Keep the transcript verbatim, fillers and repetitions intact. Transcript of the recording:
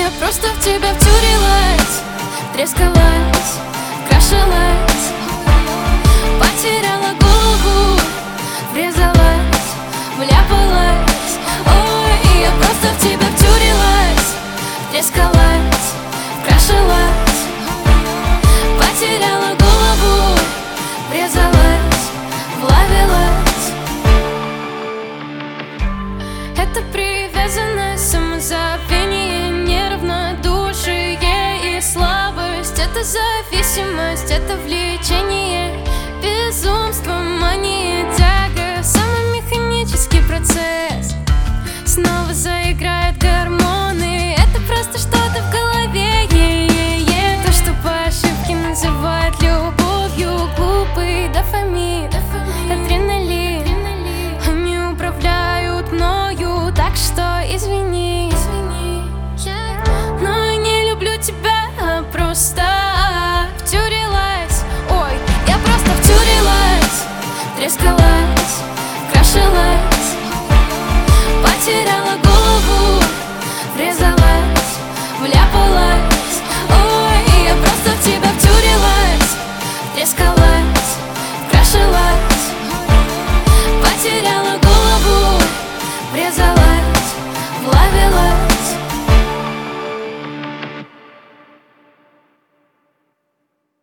я просто в тебя втюрилась, трескалась, крашилась, потеряла голову, врезалась, вляпалась. Ой, я просто в тебя втюрилась, трескалась, крашилась, потеряла голову, врезалась, влавилась. Это привязанность, самозабвение, неравнодушие и слабость. Это зависимость, это влечение, безумство, мания, тяга, самый механический процесс. Снова за